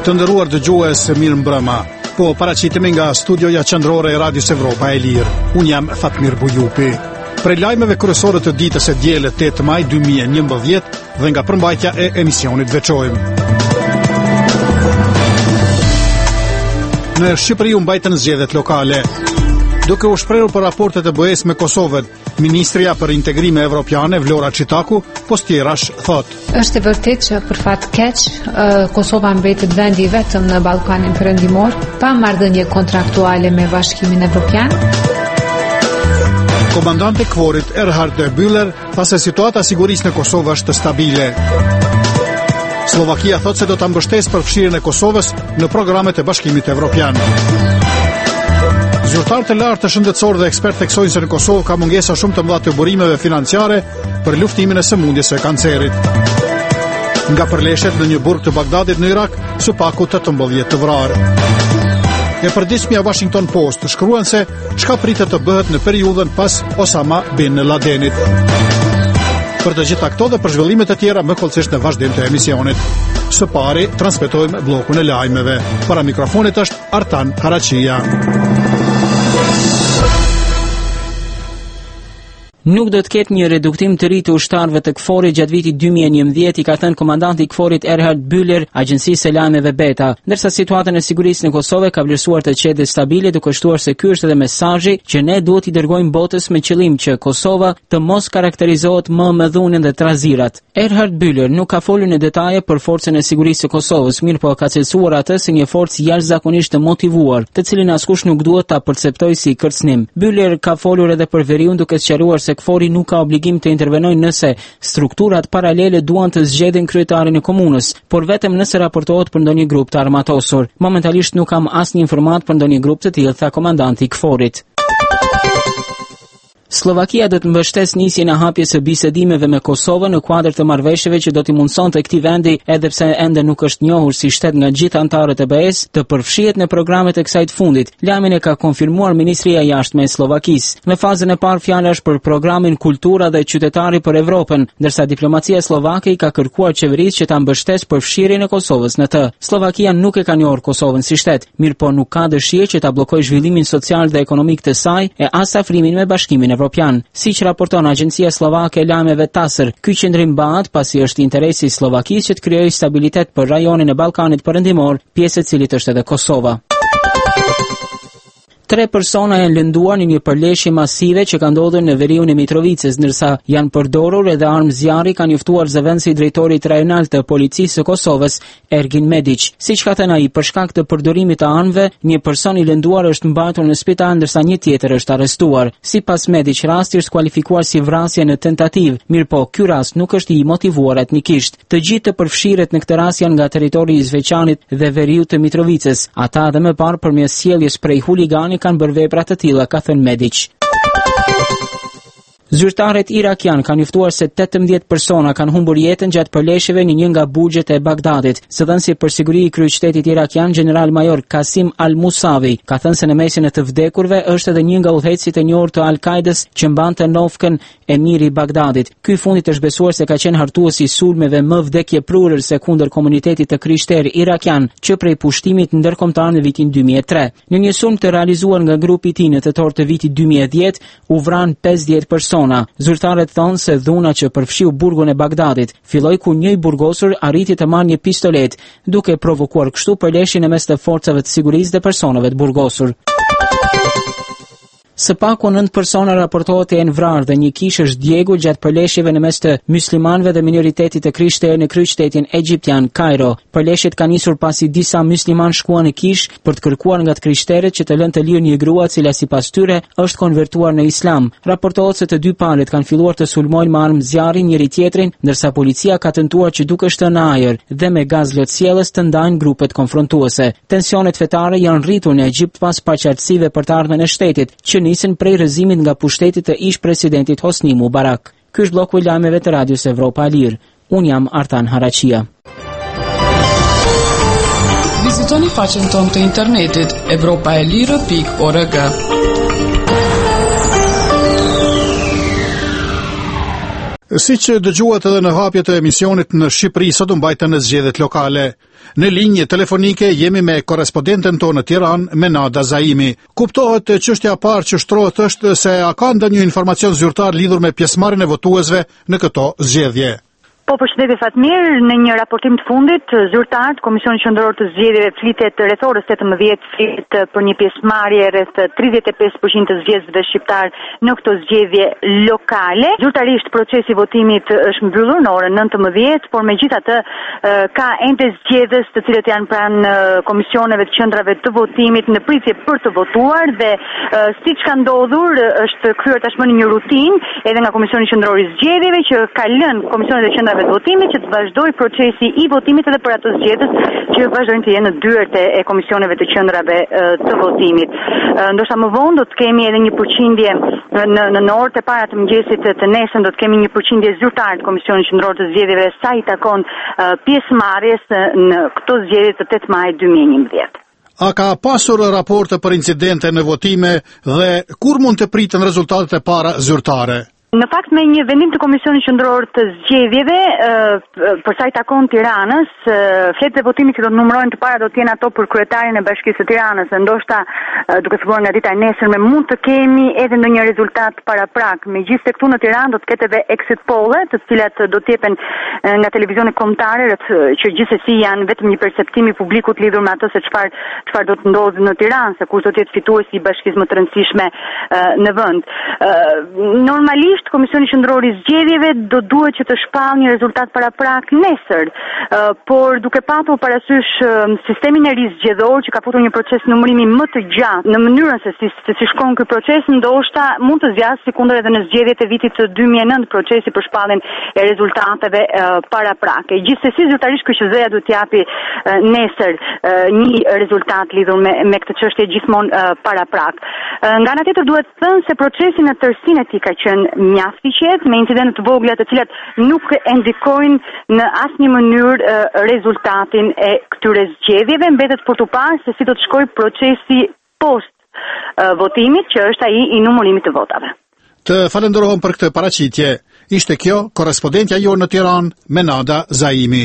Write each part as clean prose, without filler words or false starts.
Të nderuar dëgjues, mirë mbrëma. Po paraqitemi nga studioja qendrore e Radios Evropa e Lirë. Unë jam Fatmir Bujupi. Prej lajmeve kryesore të ditës së dielë 8 maj 2011 dhe nga përmbajtja e emisionit veçojmë. Në Shqipëri u mbajtën zgjedhjet lokale. Duke u shprehur për raportet e BE-s me Kosovën, Ministria për Integrime Evropiane Vlora Çitaku postjerash thot: Është e vërtetë që për fat keq Kosova mbetet vendi vetëm në Ballkanin Perëndimor pa marrëdhënie kontraktuale me Bashkimin Evropian. Komandanti i KFOR-it Erhard Bühler tha se situata e sigurisë në Kosovë është stabile. Slovakia thot se do ta mbështesë përfshirjen e Kosovës në programet e Bashkimit Evropian. Zyrtarët e lartë të shëndetësorë dhe ekspertë theksojnë se në Kosovë ka mungesa shumë të mëdha të burimeve financiare për luftimin e sëmundjes së kancerit. Nga përleshjet në një burg të Bagdadit në Irak, Supaku 18 të vrarë. E përditshmja Washington Post shkruan se çka pritet të bëhet në periudhën pas Osama bin Ladenit. Për të gjitha këto dhe për zhvillimet e tjera më kollësisht në vazhdim të emisionit. Së pari transmetojmë bllokun e lajmeve. Para mikrofonit është Artan Karaçia. Nuk do të ketë një reduktim të ri të ushtarëve të KFOR-it gjatë vitit 2011, i ka thënë komandanti i KFOR-it Erhard Bühler agjencisë së lajmeve Beta, ndërsa situata e sigurisë në Kosovë ka vlerësuar të qetë stabile, duke shtuar se ky është edhe mesazhi që ne duhet i dërgojmë botës me qëllim që Kosova të mos karakterizohet më me dhunën dhe trazirat. Erhard Bühler nuk ka folur në detaje për forcën e sigurisë së Kosovës, mirë po ka cilësuar atë si një forcë jashtëzakonisht të motivuar, të cilin askush nuk duhet ta perceptojë si kërcënim. Bühler ka folur edhe për veriun, duke sqaruar se KFOR-i nuk ka obligim të intervenojë nëse strukturat paralele duan të zgjedhin kryetarin e komunës, por vetëm nëse raportohet për ndonjë grup të armatosur. Momentalisht nuk kam asnjë informat për ndonjë grup të tillë, tha komandanti i KFOR-it. Slovakia do të mbështesë nisjen e hapjes së bisedimeve me Kosovën në kuadër të marrëveshjeve që do t'i mundsonte këtij vendi, edhe pse ende nuk është njohur si shtet nga gjithë anëtarët e BE-s, të përfshihet në programet e kësaj të fundit. Lajmin e ka konfirmuar Ministria e Jashtme e Slovakisë. Në fazën e parë fjala është për programin Kultura dhe Qytetari për Evropën, ndërsa diplomacia slovake i ka kërkuar qeverisë që ta mbështesë përfshirjen e Kosovës në të. Slovakia nuk e ka njohur Kosovën si shtet, mirë po nuk ka dëshirë që ta bllokojë zhvillimin social dhe ekonomik të saj e as afrimin me Bashkimin Evropian. Siç raporton agjencia slovake e lajmeve TASR, ky qendrim bëhet pasi është interesi i Slovakisë që të krijojë stabilitet për rajonin e Ballkanit Perëndimor, pjesë e cilit është edhe Kosova. 3 persona janë lënduar në një përleshje masive që ka ndodhur në veriun e Mitrovicës, ndërsa janë përdorur edhe armë zjarri, ka njoftuar zëvendësi i drejtorit rajonal të policisë së Kosovës, Ergin Medic. Siç ka thënë ai, për shkak të përdorimit të armëve, një person i lënduar është mbajtur në spital, ndërsa një tjetër është arrestuar. Sipas Medic, rasti është kualifikuar si vrasje në tentativë, mirë po ky rast nuk është i motivuar etnikisht. Të gjithë të përfshirët në këtë rast janë nga territori i Zveçanit dhe veriut të Mitrovicës. Ata edhe më parë përmes sjelljes prej huligani kanë bërë vepra të tilla, ka thënë Medic. Zyrtarët irakian kanë njoftuar se 18 persona kanë humbur jetën gjatë përleshjeve në një nga burgjet e Bagdadit. Zëdhënësi për siguri i kryeqytetit irakian, general-major Qasim Al-Musavi, ka thënë se në mesin e të vdekurve është edhe një nga udhëheqësit e njohur të Al-Kaidës që mbante nofkën emiri i Bagdadit. Ky i fundit është besuar se ka qenë hartuesi i sulmeve më vdekjeprurër se kundër komunitetit të krishterë irakian që prej pushtimit ndërkombëtar në vitin 2003. Në një sulm të realizuar nga grupi i tij në tetor të vitit 2010, u vran 50 persona. Zyrtarët thonë se dhuna që përfshiu burgun e Bagdadit filloi kur një i burgosur arriti të marrë një pistolet, duke provokuar kështu përleshjen mes të forcave të sigurisë dhe personave të burgosur. Së paku 9 persona raportohet të jenë vrarë dhe një kish është djegur gjatë përleshjeve në mes të muslimanëve dhe minoritetit të krishterë në kryeqytetin egjiptian Kairo. Përleshjet kanë nisur pasi disa muslimanë shkuan në kish për të kërkuar nga të krishterët që të lënë të lirë një grua e cila sipas tyre është konvertuar në islam. Raportohet se të dy palët kanë filluar të sulmojnë me armë zjarri njëri tjetrin, ndërsa policia ka tentuar që duke shtë në ajër dhe me gaz lotësjellës të ndajnë grupet konfrontuese. Tensionet fetare janë rritur në Egjipt pas paqartësive për të ardhmen e shtetit, që nisën prej rrëzimit nga pushtetit të ish presidentit Hosni Mubarak. Ky është bloku i lajmeve të Radios Evropa e Lirë. Unë jam Artan Haraçia. Vizitoni faqen tonë të internetit evropaelire.org. Siç dëgjuat edhe në hapje të emisionit, në Shqipëri sot u mbajtën zgjedhjet lokale. Në linjë telefonike jemi me korrespondenten tonë në Tiranë, Menada Zaimi. Kuptohet çështja e parë që shtrohet është se a ka ndonjë informacion zyrtar lidhur me pjesëmarrjen e votuesve në këto zgjedhje. Po, përshëndetje Fatmir, në një raportim të fundit, zyrtar të Komisionit Qendror të Zgjedhjeve flitet rreth orës 18 flitet për një pjesëmarrje rreth 35% të zgjedhësve shqiptar në këto zgjedhje lokale. Zyrtarisht procesi i votimit është mbyllur në orën 19, por megjithatë ka ende zgjedhës të cilët janë pranë komisioneve të qendrave të votimit në pritje për të votuar dhe siç ka ndodhur është kryer tashmë në një rutinë edhe nga Komisioni Qendror i Zgjedhjeve që ka lënë komisionet e qendrave të votimit që të vazhdoj procesi i votimit edhe për ato zgjedhës që vazhdojnë të jenë në dyert e komisioneve të qendrave të votimit. Ndoshta më vonë do të kemi edhe një përqindje në orët e para të mëngjesit të nesër do të kemi një përqindje zyrtare të Komisionit Qendror të Zgjedhjeve sa i takon pjesëmarrjes në këto zgjedhje të 8 maj 2011. A ka pasur raporte për incidente në votime dhe kur mund të pritën rezultatet e para zyrtare? Në fakt me një vendim të Komisionit Qendror të Zgjedhjeve për sa i takon Tiranës, fletët e votimit që do të numërojnë të para do të jenë ato për kryetarin e Bashkisë së Tiranës, ndoshta duke filluar nga dita e nesërme mund të kemi edhe ndonjë rezultat paraprak. Megjithëse këtu në Tiranë do të ketë edhe exit poll-e, të cilat do të jepen nga televizionet kombëtare, që gjithsesi janë vetëm një perceptim i publikut lidhur me ato se çfarë do të ndodhë në Tiranë, se kush do të jetë fituesi i bashkisë më të rëndësishme në vend. Normalisht Komisioni Qendror i Zgjedhjeve do duhet që të shpall një rezultat paraprak nesër, por duke patur parasysh sistemin e ri zgjedhor që ka futur një proces numërimi më të gjatë në mënyrën se si shkon ky proces, ndoshta mund të zgjasë sikundër edhe në zgjedhjet e vitit të 2009 procesi për shpalljen e rezultateve paraprake. Gjithsesi zyrtarisht KQZ-ja duhet të japi nesër një rezultat lidhur me këtë çështje gjithmonë paraprak. Nga ana tjetër duhet thënë se procesi në tërësinë e tij ka qenë mjaft i qetë, me incidente të vogla të cilat nuk e ndikojnë në asnjë mënyrë rezultatin e këtyre zgjedhjeve. Mbetet për të parë se si do të shkojë procesi post votimit, që është ai i numërimit të votave. Të falenderojmë për këtë paraqitje. Ishte kjo korrespondentja jonë në Tiranë, Menada Zaimi.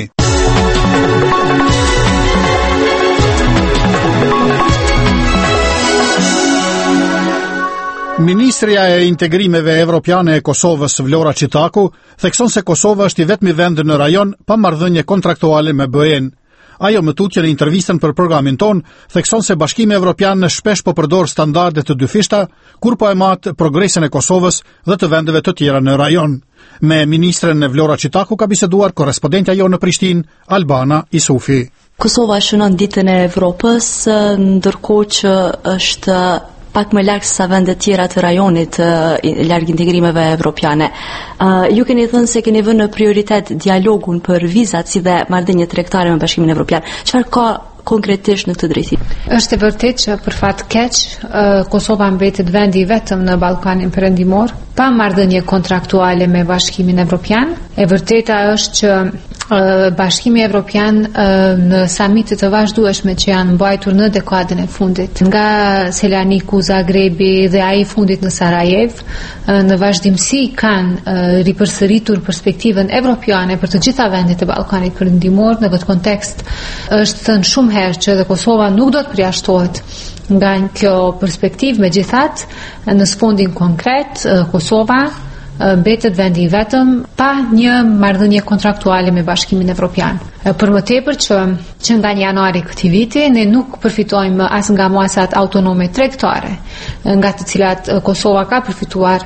Ministrja e Integrimeve Evropiane e Kosovës, Vlora Çitaku, thekson se Kosova është i vetmi vend në rajon pa marrëdhënie kontraktuale me BE-n. Ajo më tutje në intervistën për programin ton, thekson se Bashkimi Evropian shpesh po përdor standarde të dyfishta kur po e mat progresin e Kosovës dhe të vendeve të tjera në rajon. Me ministren Vlora Çitaku ka biseduar korrespondentja jonë në Prishtinë, Albana Isufi. Kosova shënon ditën e Evropës, ndërkohë që është pak më larg sa vendet tjera të rajonit larg integrimeve evropiane. Ju keni thënë se keni vënë në prioritet dialogun për vizat si dhe marrëdhëniet tregtare me Bashkimin Evropian. Çfarë ka konkretisht në këtë drejtim? Është e vërtetë që për fat keq Kosova mbetet vendi vetëm në Ballkanin Perëndimor pa marrëdhënie kontraktuale me Bashkimin Evropian. E vërteta është që Bashkimi Evropian në samitet të vazhdueshme që janë mbajtur në dekadën e fundit, nga Selaniku, Zagrebi dhe ai fundit në Sarajevo, në vazhdimsi kanë ripërsëritur perspektivën evropiane për të gjitha vendet e Ballkanit Perëndimor. Në këtë kontekst është thënë shumë herë që edhe Kosova nuk do të përjashtohet nga kjo perspektivë. Megjithatë, në sfondin konkret, Kosova mbetet vendi i vetëm pa një marrëdhënie kontraktuale me Bashkimin Evropian. Për më tepër që nga janari këtij viti ne nuk përfitojmë as nga masat autonome tregtare, nga të cilat Kosova ka përfituar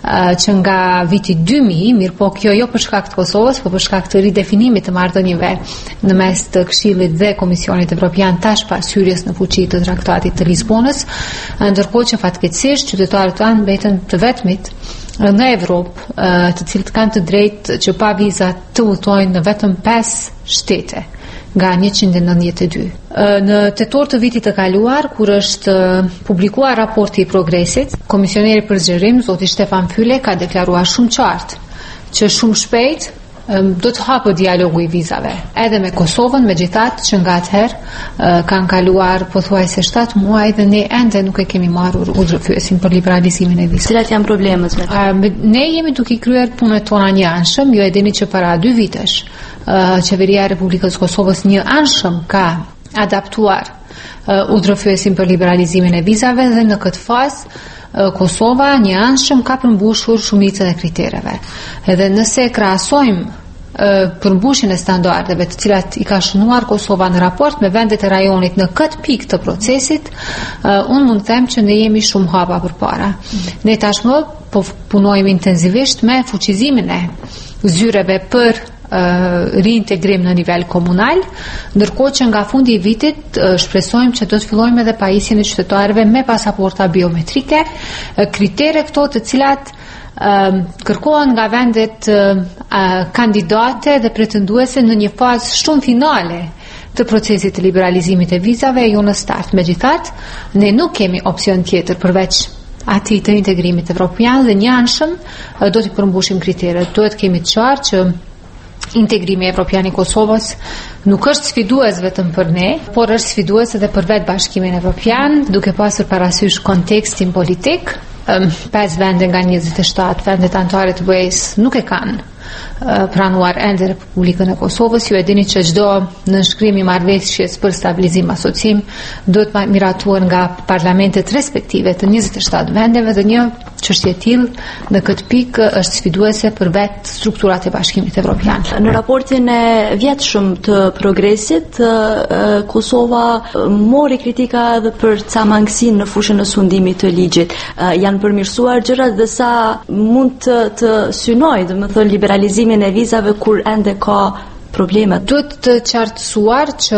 që nga viti 2000, mirë po kjo jo për shkak të Kosovës, por për shkak të ridefinimit të marrëdhënieve në mes të Këshillit dhe Komisionit Evropian tash pas hyrjes në fuqi të Traktatit të Lisbonës, ndërkohë që fatkeqësisht qytetarët tanë mbeten të vetmit në Evropë, të cilët kanë të drejtë që pa viza të udhtojnë në vetëm 5 shtete nga 192. Në tetor të vitit të kaluar, kur është publikuar raporti i progresit, komisioneri për zgjerim, zoti Stefan Fyle, ka deklaruar shumë qartë që shumë shpejt do të hapë dialogu i vizave edhe me Kosovën, megjithatë që ngatëherë kanë kaluar pothuajse 7 muaj dhe ne ende nuk e kemi marrur udhëfyesin për liberalizimin e vizave. Cilat janë problemet me ne jemi duke kryer punët tona një anshëm, ju e dini që para 2 vitesh qeveria e Republikës Kosovës një anshëm ka adaptuar udhëfyesin për liberalizimin e vizave dhe në këtë fazë Kosova një anshëm ka përmbushur shumicën e kritereve. Edhe nëse krahasojmë përmbushjen e standardeve të cilat i ka shënuar Kosova në raport me vendet e rajonit në këtë pikë të procesit, unë mund të them që ne jemi shumë hapa përpara. Ne tashmë po punojmë intensivisht me fuqizimin e zyreve për reintegrim në nivel komunal, ndërkohë që nga fundi i vitit shpresojmë që do të fillojmë edhe pajisjen e qytetarëve me pasaporta biometrike, kritere këto të cilat kërkohen nga vendet kandidate dhe pretenduese në një fazë shumë finale të procesit të liberalizimit e vizave, jo në start. Megjithatë, ne nuk kemi opsion tjetër përveç atij të integrimit evropian dhe një anshëm do të përmbushim kriteret. Duhet kemi të qartë që integrimi evropian i Kosovës nuk është sfidues vetëm për ne, por është sfidues edhe për vetë Bashkimin Evropian, duke pasur parasysh kontekstin politik. 5 vende nga 27 vendet anëtare të BE-s nuk e kanë pranuar ende Republikën e Kosovës. Ju e dini që çdo nënshkrim i marrëveshjes për stabilizim asocim do të miratuar nga parlamentet respektive të 27 vendeve dhe një çështje e tillë në këtë pikë është sfiduese për vetë strukturat e Bashkimit Evropian. Në raportin e vjetshëm të Progresit, Kosova mori kritika edhe për ca mangësinë në fushën e sundimit të ligjit. Janë përmirësuar gjërat dhe sa mund të synojë, domethënë liberalizimin e vizave kur ende ka problemet. Duhet të qartësuar që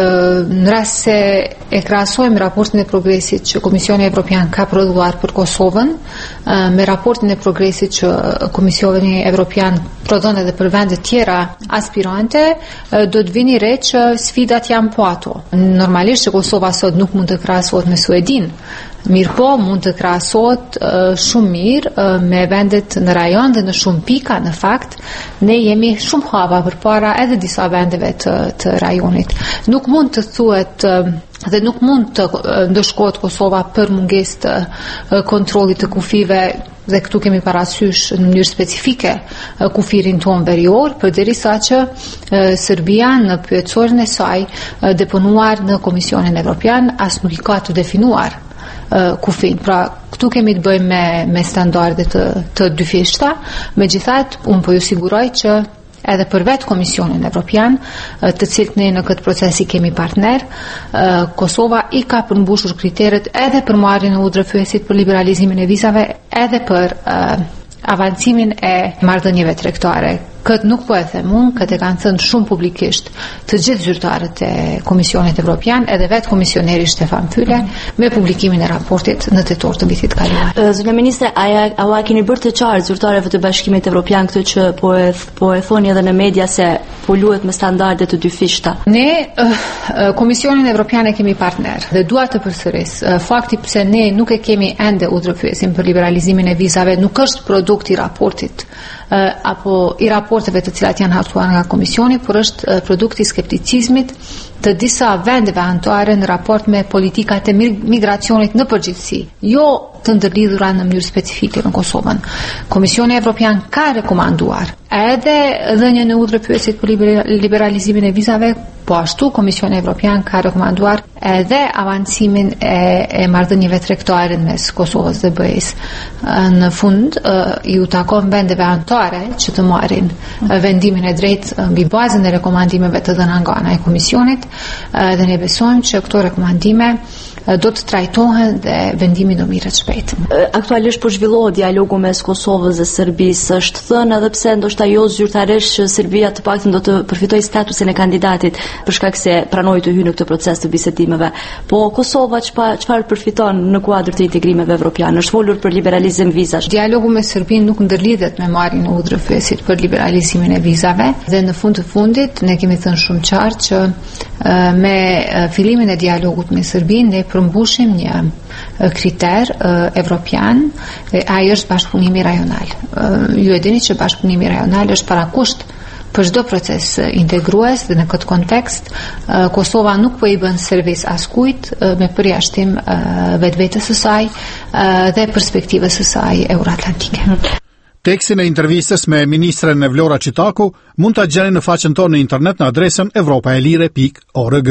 në rast se e krahasojmë raportin e Progresit që Komisioni Evropian ka prodhuar për Kosovën me raportin e Progresit që Komisioni Evropian prodhon edhe për vende tjera aspirante, do të vini re që sfidat janë po ato. Normalisht që Kosova sot nuk mund të krahasohet me Suedin, mirë po mund të krahasohet shumë mirë me vendet në rajon dhe në shumë pika. Në fakt, ne jemi shumë hapa përpara edhe disa vendeve të rajonit. Nuk mund të thuhet dhe nuk mund të ndëshkohet Kosova për mungesë të kontrollit të kufive, dhe këtu kemi parasysh në mënyrë specifike kufirin tonë verior, përderisa që Serbia në pyetësorin e saj deponuar në Komisionin Evropian as nuk i ka të definuar kufin. Pra, këtu kemi të bëjmë me standarde të dyfishta. Megjithatë, unë po ju siguroj që edhe për vetë Komisionin Evropian, të cilët ne në këtë procesi kemi partner, Kosova i ka përmbushur kriteret edhe për marrjen e udhëfyesit për liberalizimin e vizave, edhe për avancimin e marrëdhënieve tregtare. Këtë nuk po e them unë, këtë e kanë thënë shumë publikisht të gjithë zyrtarët e Komisionit Evropian, edhe vetë komisioneri Stefan Füle, me publikimin e raportit në tetor të vitit kaluar. Zonja Ministre, a keni bërë të qartë zyrtarëve të Bashkimit Evropian këtë që po e thoni edhe në media se po luhet me standarde të dyfishta? Ne Komisionin Evropian e kemi partner dhe dua të përsëris, fakti pse ne nuk e kemi ende udhëfyesin për liberalizimin e vizave nuk është produkt i raportit apo i raporteve të cilat janë hartuar nga Komisioni, por është produkt i skepticizmit të disa vendeve anëtare në raport me politikat e migracionit në përgjithësi, jo të ndërlidhura në mënyrë specifike në Kosovën. Komisioni Evropian ka rekomanduar edhe dhënien e udhëfyesit për liberalizimin e vizave, po ashtu Komisioni Evropian ka rekomanduar edhe avancimin e marrëdhënieve tregtare mes Kosovës dhe BE-s. Në fund ju takon vendeve anëtare që të marrin vendimin e drejtë mbi bazën e rekomandimeve të dhëna nga ana e Komisionit, dhe ne besojmë që këto rekomandime do të trajtohen dhe vendimi do mirret shpejt. Aktualisht po zhvillohet dialogu mes Kosovës dhe Serbisë. Është thënë edhe pse ndoshta jo zyrtarisht që Serbia të paktën do të përfitojë statusin e kandidatit për shkak se pranoi të hyjë në këtë proces të bisedimeve. Po Kosova çfarë përfiton në kuadër të integrimeve evropiane? Është folur për liberalizim vizash. Dialogu me Serbinë nuk ndërlidhet me marrjen e udhëfyesit për liberalizimin e vizave dhe në fund të fundit ne kemi thënë shumë qartë që me fillimin e dialogut me Serbinë ne përmbushim një kriter evropian, ai është bashkëpunimi rajonal. Ju e dini që bashkëpunimi rajonal është parakusht për çdo proces integrues dhe në këtë kontekst Kosova nuk po i bën servis askujt me përjashtim vetvetes së saj dhe perspektivës së saj euroatlantike. Tekstin e intervistës me ministren Vlora Çitaku mund ta gjeni në faqen tonë në internet në adresën europaelire.org.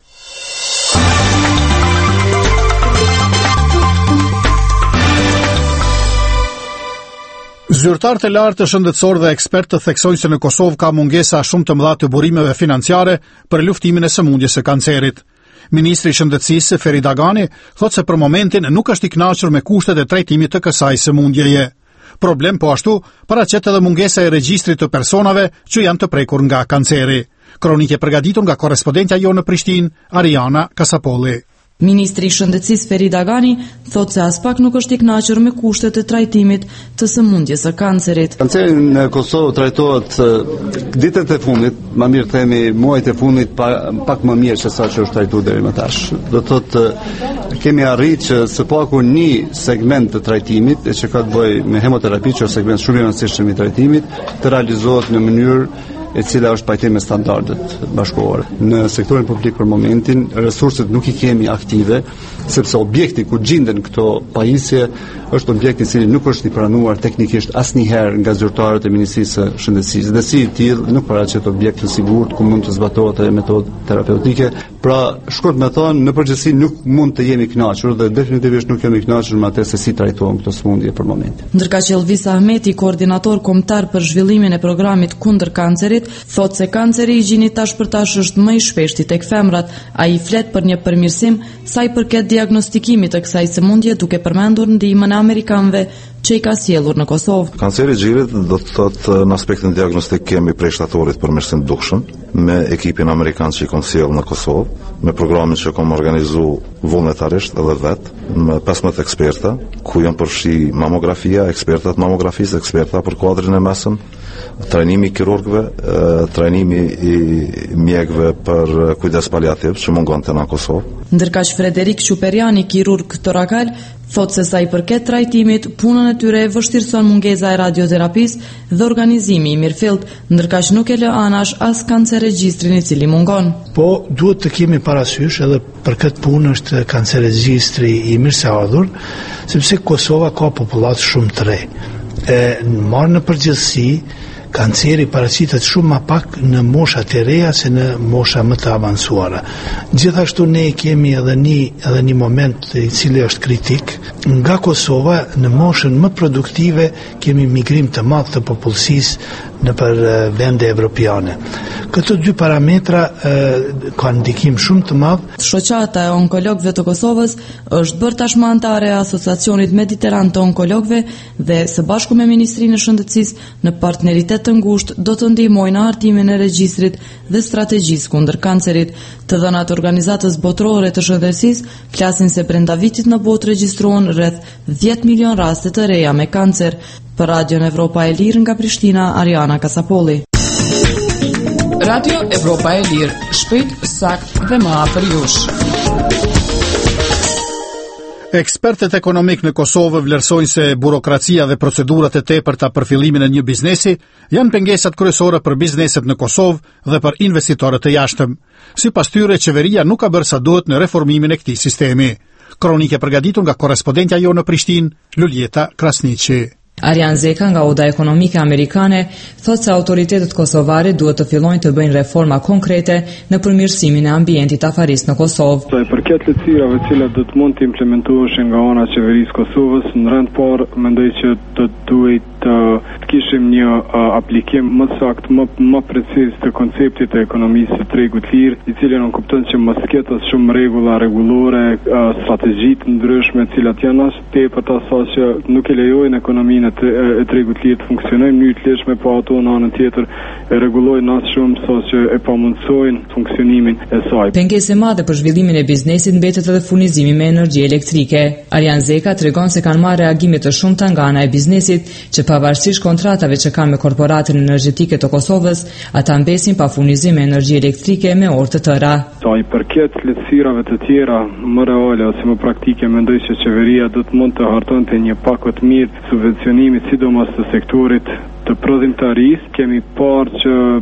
Zyrtarët e lartë të shëndetësor dhe ekspertë të theksojnë se në Kosovë ka mungesa shumë të mëdha të burimeve financiare për luftimin e sëmundjes së kancerit. Ministri i Shëndetësisë Feri Dagani thotë se për momentin nuk është i kënaqur me kushtet e trajtimit të kësaj sëmundjeje. Problem po ashtu paraqet edhe mungesa e regjistrit të personave që janë të prekur nga kanceri. Kronikë e përgatitur nga korrespondentja jonë në Prishtinë, Ariana Kasapolli. Ministri i Shëndetësisë Feri Dagani thotë se as pak nuk është i kënaqur me kushtet e trajtimit të sëmundjes së kancerit. Kanceri në Kosovë trajtohet ditët e fundit, më mirë themi muajt e fundit pak më mirë se sa që është trajtuar deri më tash. Do thotë kemi arritur që së paku një segment të trajtimit, e që ka të bëjë me hemoterapi, që është segment shumë i rëndësishëm i trajtimit, të realizohet në mënyrë e cila është pajtim me standardet bashkëkohore. Në sektorin publik për momentin, resurset nuk i kemi aktive, sepse objekti ku gjinden këto pajisje është objekti i cili nuk është i pranuar teknikisht asnjëherë nga zyrtarët e Ministrisë së Shëndetësisë. Dhe si i tillë nuk paraqet objekt të sigurt ku mund të zbatohet edhe metodë terapeutike. Pra, shkurt me thonë, në përgjithësi nuk mund të jemi kënaqur dhe definitivisht nuk jemi kënaqur me atë se si trajtohen këto sëmundje për momentin. Ndërka që Elvis Ahmeti, koordinator kombëtar për zhvillimin e programit kundër kancerit, thotë se kanceri i gjinit tash për tash është më i shpeshti tek femrat. Ai flet për një përmirësim sa i përket diagnostikimit të kësaj sëmundje, duke përmendur ndihmën e amerikanëve që i ka sjellur në Kosovë. Kanceri i gjinit do të thotë në aspektin diagnostik kemi prej shtatorit përmirësim të dukshëm me ekipin amerikan që i kam sjellë në Kosovë, me programin që kam organizuar vullnetarisht edhe vet me 15 eksperta, ku janë përfshi mamografia, ekspertat mamografisë, eksperta për kuadrin e mesëm, trajnimi i kirurgëve, trajnimi i mjekëve për kujdes paliativ që mungonte në Kosovë. Ndërkaq Frederik Quperiani, kirurg torakal, thotë se sa i përket trajtimit, punën e tyre vështirëson mungesa e radioterapisë dhe organizimi i mirëfillt, ndërkaq nuk e lë anash as kancerregjistrin i cili mungon. Po duhet të kemi parasysh edhe për këtë punë është kancerregjistri i mirëseardhur, sepse Kosova ka popullat shumë të re. Marrë në përgjithësi, kanceri paraqitet shumë më pak në moshat e reja se në mosha më të avancuara. Gjithashtu ne kemi edhe një moment i cili është kritik. Nga Kosova në moshën më produktive kemi migrim të madh të popullsisë nëpër vende evropiane. Këto dy parametra kanë ndikim shumë të madh. Shoqata e onkologëve të Kosovës është bërë tashmë anëtare e Asociacionit Mediteran të Onkologëve dhe së bashku me Ministrinë e Shëndetësisë në partneritet të ngushtë do të ndihmojnë në hartimin e regjistrit dhe strategjisë kundër kancerit. Të dhënat organizatës botërore të shëndetësisë flasin se brenda vitit në botë regjistrohen rreth 10 milion raste të reja me kancer. Për Radion Evropa e Lirë nga Prishtina, Ariana Kasapolli. Radio Evropa e Lirë, shpejt, sakt dhe më afër jush. Ekspertët ekonomik në Kosovë vlerësojnë se burokracia dhe procedurat e tepërta për fillimin e një biznesi janë pengesat kryesore për bizneset në Kosovë dhe për investitorët e jashtëm. Sipas tyre, qeveria nuk ka bërë sa duhet në reformimin e këtij sistemi. Kronikë e përgatitur nga korrespondentja jonë në Prishtinë, Luljeta Krasniqi. Arjan Zeka nga Oda Ekonomike Amerikane thotë se autoritetet kosovare duhet të fillojnë të bëjnë reforma konkrete në përmirësimin e ambientit afaris në Kosovë. Sa i përket lehtësirave të cilat do të mund të implementoheshin nga ana e qeverisë Kosovës, në rend parë mendoj që do duhet të kishim një aplikim më sakt, më preciz të konceptit të ekonomisë së tregut lirë, i cili nuk kupton që mos ketë shumë rregulla rregullore, strategji të ndryshme, të cilat janë as tepër sa që nuk e lejojnë ekonominë e tregut lirë të funksionojnë në mënyrë të lehtëshme, po ato në anën tjetër e rregullojnë as shumë sa që e pamundsojnë funksionimin e saj. Pengesë e madhe për zhvillimin e biznesit mbetet edhe furnizimi me energji elektrike. Arjan Zeka tregon se kanë marrë reagime të shumta nga ana e biznesit, që pavarësisht kontratave që kanë me korporatën energjetike të Kosovës, ata mbesin pa furnizim me energji elektrike me orë të tëra. Sa i përket lehtësirave të tjera më reale ose më praktike, mendoj se qeveria do të mund të hartonte një pakë të mirë subvencionimit sidomos të sektorit të prodhimtarisë. Kemi parë që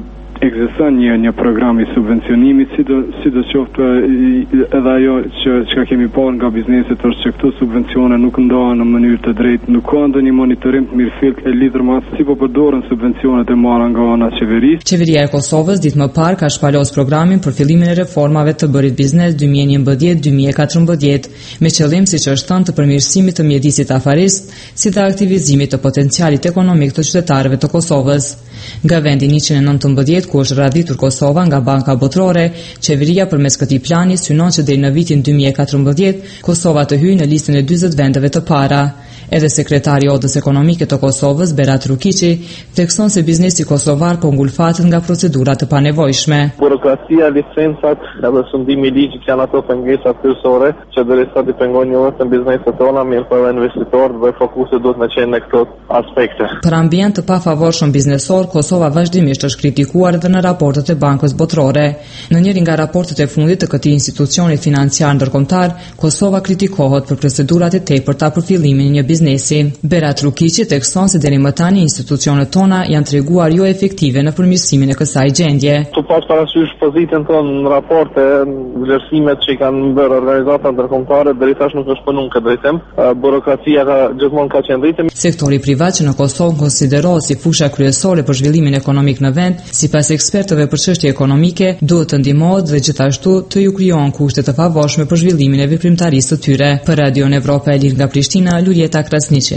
ekziston një program i subvencionimit, sidoqoftë edhe ajo që kemi parë nga bizneset është që këto subvencione nuk ndahen në mënyrë të drejtë, nuk ka ndonjë monitorim të mirëfillt e lidhur me si po përdoren subvencionet e marra nga ana e qeverisë. Qeveria e Kosovës ditë më parë ka shpalos programin për fillimin e reformave të bërit biznes 2011-2014 me qëllim, siç është thënë, të përmirësimit të mjedisit afarist, si dhe aktivizimit të potencialit ekonomik të qytetarëve të Kosovës. Nga vendi 119 ku është radhitur Kosova nga Banka Botërore, qeveria përmes këtij plani synon që deri në vitin 2014 Kosova të hyjë në listën e 40 vendeve të para. Edhe sekretari i Odës Ekonomike të Kosovës, Berat Rukiqi, thekson se biznesi kosovar po ngulfatet nga procedurat të panevojshme. Burokracia, licencat edhe sundimi i ligjit janë ato pengesat kryesore që derisa të pengojnë vetëm bizneset tona, mirë për investitorët dhe fokusi duhet të qenë në këto aspekte. Për ambient të pafavorshëm biznesor, Kosova vazhdimisht është kritikuar edhe në raportet e Bankës Botërore. Në njërin nga raportet e fundit të këtij institucioni financiar ndërkombëtar, Kosova kritikohet për procedurat e tepërta për fillimin e një biznesi. Berat Rukiqi thekson se deri më tani institucionet tona janë treguar jo efektive në përmirësimin e kësaj gjendje. Tu pas parasysh pozitën tonë në raporte, vlerësimet që kanë bërë organizata ndërkombëtare deri tash nuk është punuar këtë drejtim. Burokracia gjithmonë ka qenë rritëm. Sektori privat që në Kosovë konsiderohet si fusha kryesore për zhvillimin ekonomik në vend, sipas ekspertëve për çështje ekonomike, duhet të ndihmohet dhe gjithashtu të ju krijohen kushte të favorshme për zhvillimin e veprimtarisë së tyre. Për Radio Evropa e Lirë nga Prishtina, Luljeta Krasniqi.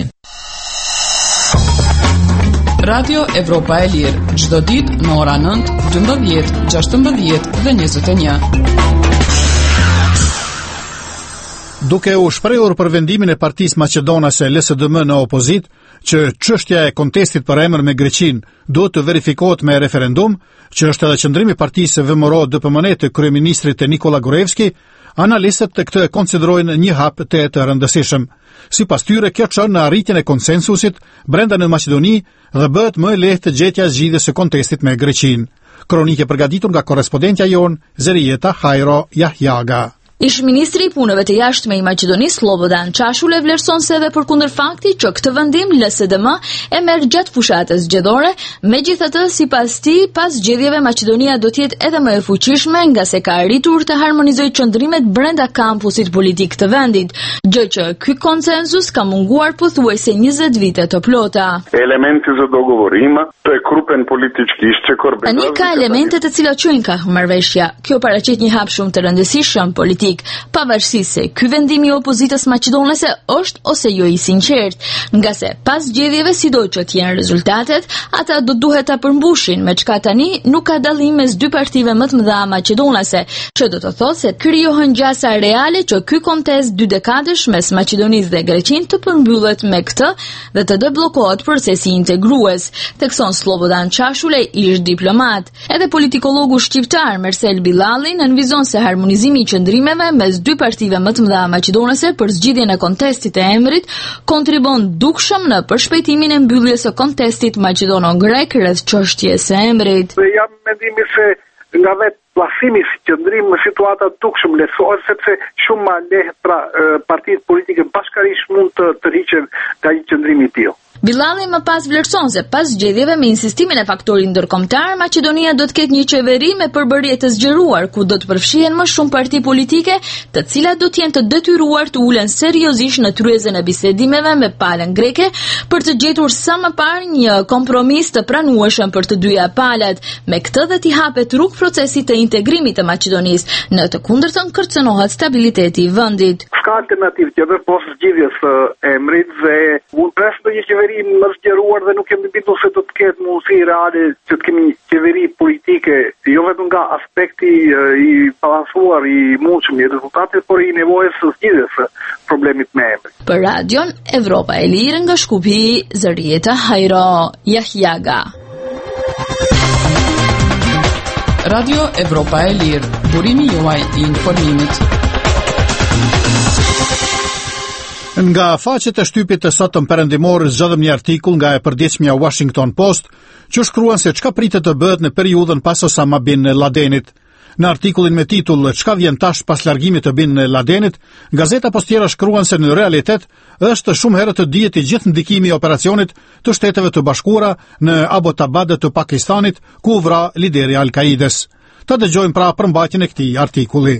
Radio Evropa e Lirë, çdo ditë në ora 9, 12, 16 dhe 21. Duke u shprehur për vendimin e Partisë Maqedonase LSDM në opozit, që çështja e kontestit për emër me Greqinë duhet të verifikohet me referendum, që është edhe qëndrimi i Partisë VMRO DPMN të kryeministrit Nikola Gruevski, analistët të këtë e konsiderojnë një hap të rëndësishëm. Sipas tyre, kjo çon në arritjen e konsensusit brenda në Maqedoni dhe bëhet më e lehtë gjetja e zgjidhjes së kontestit me Greqinë. Kronikë e përgatitur nga korrespondentja jon Zerieta Hajro Yahyaga. Ish ministri i punëve të jashtme i Maqedonisë Slobodan Çashul e vlerëson se edhe përkundër faktit që këtë vendim LSDM e merr gjatë fushatës zgjedhore, megjithatë sipas tij pas zgjedhjeve Maqedonia do të jetë edhe më e fuqishme nga se ka arritur të harmonizojë qëndrimet brenda kampusit politik të vendit, gjë që ky konsenzus ka munguar pothuajse 20 vite të plota. Elementi za dogovorim, to je krupen politički iščekor. Tani ka elemente të cilat quajnë ka marrëveshja. Kjo paraqet një hap shumë të rëndësishëm politik, pavarësisht se ky vendim i opozitës maqedonese është ose jo i sinqert, nga se pas zgjedhjeve sido që të jenë rezultatet, ata do duhet ta përmbushin, me çka tani nuk ka dallim mes dy partive më të mëdha maqedonase, që do të thotë se krijohen gjasa reale që ky kontest 2 dekadësh mes Maqedonisë dhe Greqinë të përmbyllet me këtë dhe të debllokohet procesi integrues, thekson Slobodan Çashule, ish diplomat. Edhe politikologu shqiptar Mersel Billalli nënvizon se harmonizimi i qëndrimeve mes dy partive më të mëdha maqedonese për zgjidhjen e kontestit e emrit kontribon dukshëm në përshpejtimin e mbylljes së kontestit maqedono-grek rreth çështjes së emrit. Jam mendimi se nga vetë plasimi si qëndrim në situata dukshëm lehtësohet sepse shumë më lehtë partitë politike bashkërisht mund të tërhiqen nga një qëndrim i tillë. Billalli më pas vlerëson se pas zgjedhjeve me insistimin e faktorit ndërkombëtar, Maqedonia do të ketë një qeveri me përbërje të zgjeruar, ku do të përfshihen më shumë parti politike, të cilat do të jenë të detyruar të ulen seriozisht në tryezën e bisedimeve me palën greke për të gjetur sa më parë një kompromis të pranueshëm për të dyja palat. Me këtë dhe t'i hapet rrugë procesit të integrimit të Maqedonisë, në të kundërtën kërcënohet stabiliteti i vendit. Ka alternativë tjetër poshtë zgjidhjes së emrit dhe mund të restë një qeveri më zgjeruar dhe nuk kemi bindur se do të ketë mundësi reale që të kemi një qeveri politike, jo vetëm nga aspekti i balansuar i mundshëm i rezultatit, por i nevojës së zgjidhjes së problemit me emrin. Për Radion Evropa e Lirë nga Shkupi, Zërieta Hajro Yahyaga. Radio Evropa e Lirë, burimi juaj i informimit. Nga faqet e shtypit të sotëm perëndimor zgjodhëm një artikull nga e përditshmja Washington Post, që shkruan se çka pritet të bëhet në periudhën pas Osama bin Ladenit. Në artikullin me titull "Çka vjen tash pas largimit të Bin Ladenit", gazeta postiera shkruan se në realitet është shumë herë të dihet I gjithë ndikimi I operacionit të Shteteve të Bashkuara në Abbottabad të Pakistanit, ku u vra lideri I Al-Kaides. Ta dëgjojmë pra përmbajtjen e këtij artikulli.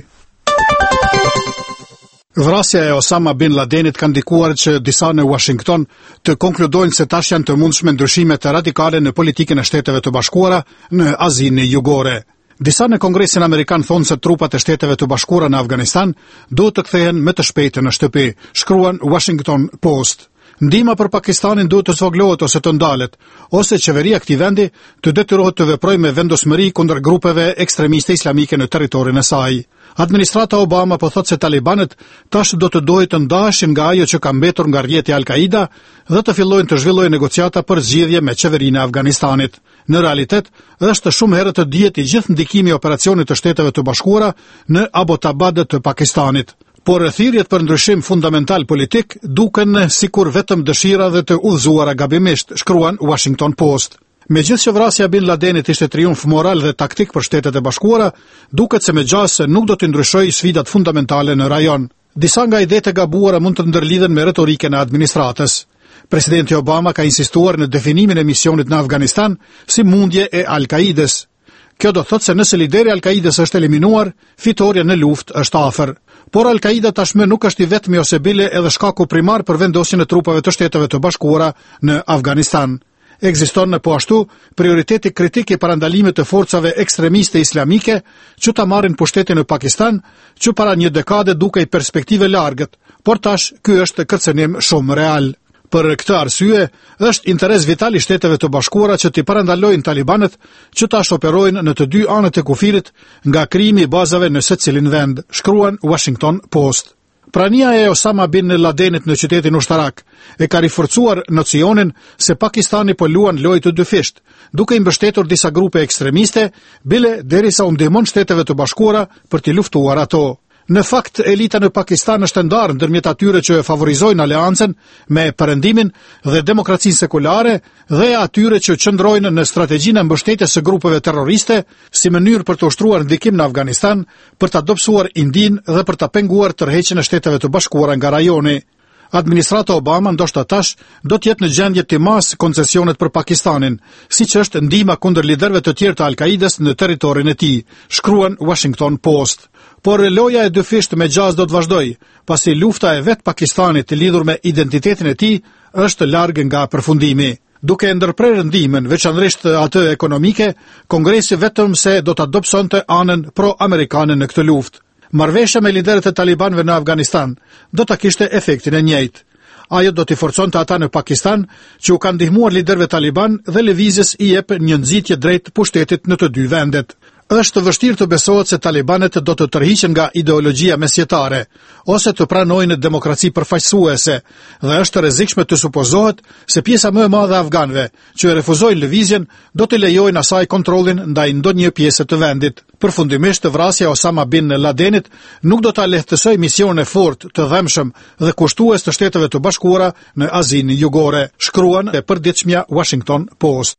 Vrasja e Osama Bin Ladenit ka ndikuar që disa në Washington të konkludojnë se tash janë të mundshme ndryshimet radikale në politikën e Shteteve të Bashkuara në Azinë Jugore. Disa në Kongresin Amerikan thonë se trupat e Shteteve të Bashkuara në Afganistan duhet të kthehen më të shpejtë në shtëpi, shkruan Washington Post. Ndihma për Pakistanin duhet të zvogëlohet ose të ndalet, ose qeveria e këtij vendi të detyrohet të veprojë me vendosmëri kundër grupeve ekstremiste islamike në territorin e saj. Administrata Obama po thotë se talibanët tash do të dojë të ndaheshin nga ajo që ka mbetur nga rrjeti Al-Qaida dhe të fillojnë të zhvillojnë negociata për zgjidhje me qeverinë e Afganistanit. Në realitet, është shumë herë të dihet I gjithë ndikimi I operacionit të Shteteve të Bashkuara në Abbottabad të Pakistanit. Por thirrjet për ndryshim fundamental politik duken sikur vetëm dëshira dhe të udhëzuara gabimisht, shkruan Washington Post. Megjithëse që vrasja Bin Ladenit ishte triumf moral dhe taktik për Shtetet e Bashkuara, duket se megjithëse nuk do të ndryshojë sfidat fundamentale në rajon. Disa nga idetë e gabuara mund të ndërlidhen me retorikën e administratës. Presidenti Obama ka insistuar në definimin e misionit në Afganistan si mundje e Al-Kaides. Kjo do thotë se nëse lideri Al-Kaides është eliminuar, fitorja në luftë është afër. Por Al-Qaida tashmë nuk është I vetmi ose bile edhe shkaku primar për vendosjen e trupave të Shteteve të Bashkuara në Afganistan. Ekziston në po ashtu prioriteti kritik I parandalimit të forcave ekstremiste islamike që ta marrin pushtetin në Pakistan, që para një dekade dukej perspektive largët, por tash ky është kërcënim shumë real. Për këtë arsye, është interes vital I Shteteve të Bashkuara që t'i parandalojnë talibanët që tash operojnë në të dy anët e kufirit nga krijimi I bazave në secilin vend, shkruan Washington Post. Prania e Osama Bin Ladenit në qytetin ushtarak e ka riforcuar nocionin se Pakistani po luan lojë të dyfisht, duke I mbështetur disa grupe ekstremiste, bile derisa u ndihmon Shteteve të Bashkuara për t'i luftuar ato. Në fakt, elita në Pakistan është ndarë ndërmjet atyre që favorizojnë aleancën me perëndimin dhe demokracinë sekulare dhe atyre që qëndrojnë në strategjinë e mbështetjes së grupeve terroriste si mënyrë për të ushtruar ndikim në Afganistan, për ta dobësuar Indin dhe për ta penguar tërheqjen e Shteteve të Bashkuara nga rajoni. Administrata Obama ndoshta tash do të jetë në gjendje të mas koncesionet për Pakistanin, siç është ndihma kundër liderëve të tjerë të Al-Kaides në territorin e tij, shkruan Washington Post. Por loja e dyfisht me gjaz do të vazhdoj, pasi lufta e vet Pakistanit lidhur me identitetin e tij është larg nga përfundimi. Duke ndërprerë ndihmën, veçanërisht atë ekonomike, Kongresi vetëm se do ta dobësonte anën pro-amerikane në këtë luftë. Marrëveshja me liderët e talibanëve në Afganistan do ta kishte efektin e njëjtë. Ajo do t'i forconte ata në Pakistan që u kanë ndihmuar liderëve taliban dhe lëvizjes I jep një nxitje drejt pushtetit në të dy vendet. Është vështirë të besohet se talibanët do të tërhiqen nga ideologjia mesjetare ose të pranojnë demokraci përfaqësuese dhe është rrezikshme të supozohet se pjesa më e madhe e afganëve që refuzojnë lëvizjen do të lejojnë asaj kontrollin ndaj ndonjë pjese të vendit. Përfundimisht, vrasja e Osama Bin Ladenit nuk do ta lehtësojë misionin e fortë, të dhëmshëm dhe kushtues të Shteteve të Bashkuara në Azinë Jugore, shkruan e përditshmja Washington Post.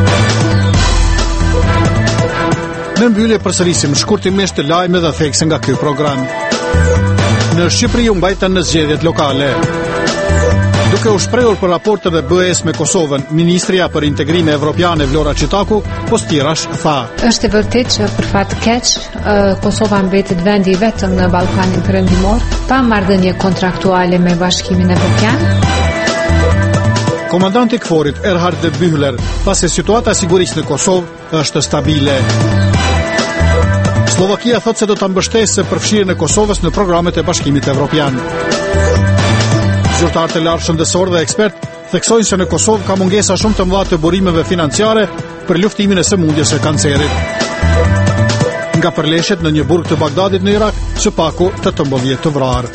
Në mbyllje përsërisim shkurtimisht lajme dhe thekse nga ky program. Në Shqipëri u mbajtën në zgjedhjet lokale. Duke u shprehur për raportet e BE-s me Kosovën, Ministria për Integrime Evropiane Vlora Çitaku postirash tha: Është e vërtetë që për fat keq Kosova mbetet vendi I vetëm në Ballkanin Perëndimor pa marrëdhënie kontraktuale me Bashkimin Evropian. Komandanti I KFOR-it Erhard Bühler, pasi situata e sigurisë në Kosovë është stabile. Slovakia thotë se do ta mbështesë përfshirjen e Kosovës në programet e Bashkimit Evropian. Zyrtarët e lartë shëndetësor dhe ekspert theksojnë se në Kosovë ka mungesa shumë të mëdha të burimeve financiare për luftimin e sëmundjes së kancerit. Nga përleshjet në një burg të Bagdadit në Irak, së paku 18 të vrarë.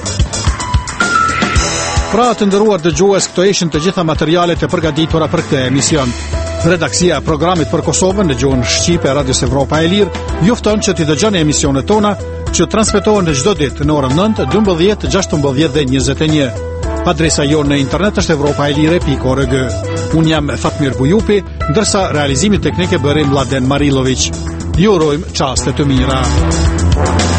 Pra të nderuar dëgjues, këto ishin të gjitha materialet e përgatitura për këtë emision. Redaksia e programit për Kosovën në gjuhën shqipe e Radios Evropa e Lirë ju fton që t'i dëgjoni emisionet tona që transmetohen çdo ditë në orën 9, 12, 16 dhe 21. Adresa jonë në internet është europaelire.org. Unë jam Fatmir Bujupi, ndërsa realizimi teknik e bëri Mladen Marilović. Ju urojmë qaste të mira.